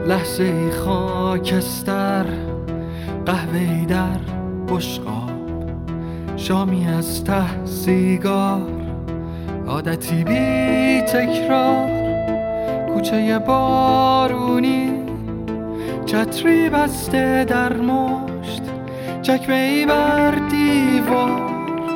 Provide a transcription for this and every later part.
لحظه خاکستر، قهوه‌ای در بشقاب، شامی از ته سیگار، عادتی بی تکرار، کوچه بارونی، چتری بسته در مشت، چکمه‌ای بر دیوار.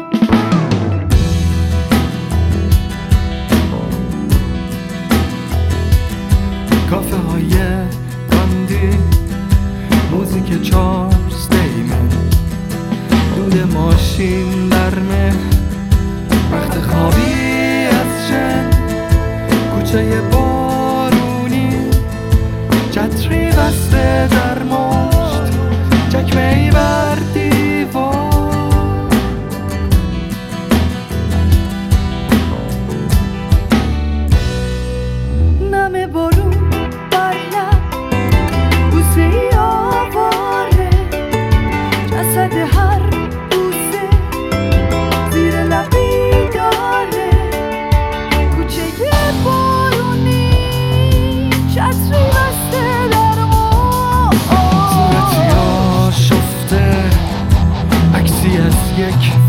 کافه های کاندی، موزیک چارلز دیمون، دود ماشین در مه، وقت خوابی از شن، کوچه بارونی، چتری بسته در مشت، چکمه‌ای بر دیوار. نم بارون بر لب، بوسه‌ای آواره، جسد هر بوسه زیر لبی داره. کوچه بارونی، چتری بسته در مشت، صورتی آشفته، عکسی از یک